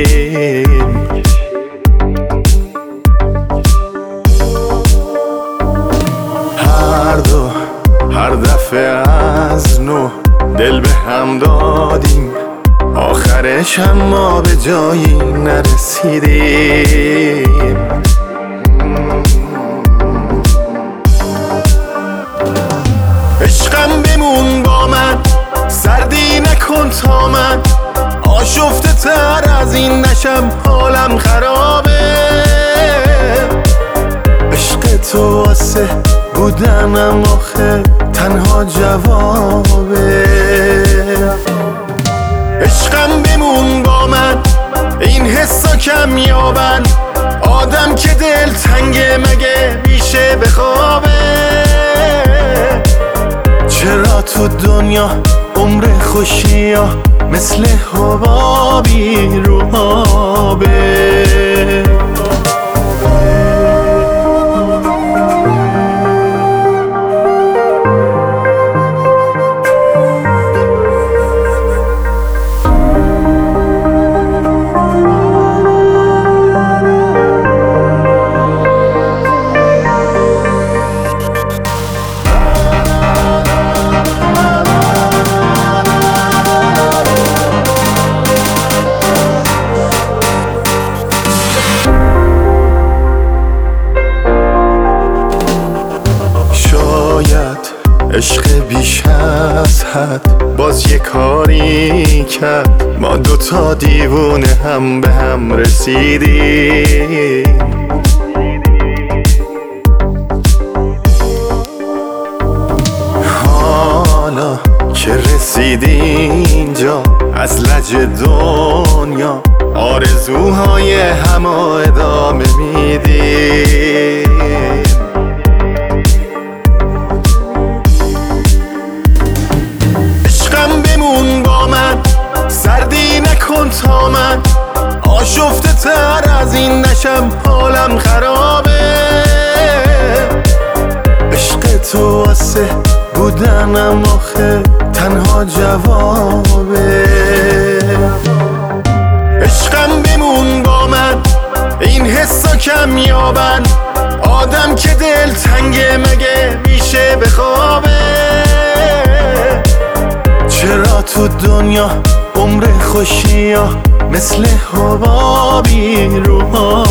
هر دفعه از نو دل به هم دادیم، آخرش هم ما به جایی نرسیدیم. عشقم بمون با من، سردی نکن تا من آشفته تر از این نشم، حالم خرابه. عشق تو واسه بودنم آخه تنها جوابه. عشقم بمون با من، این حسا کم یابن، آدم که دل تنگه مگه میشه بخوابه. چرا تو دنیا عمر خوشی ها مثل حبابی رو آبه. عشق بیش از حد باز یه کاری کرد، ما دوتا دیوونه هم به هم رسیدیم. حالا که رسیدی اینجا از لج دنیا، آرزوهای همه ادامه میدیم. سردی نکن تا من آشفته تر از این نشم، حالم خرابه. عشق تو واسه بودنم آخه تنها جوابه. عشقم بمون با من، این حسا کم یابن، آدم که دل تنگه مگه میشه بخوابه. چرا تو دنیا عمر خوشی ها مثل حبابی رو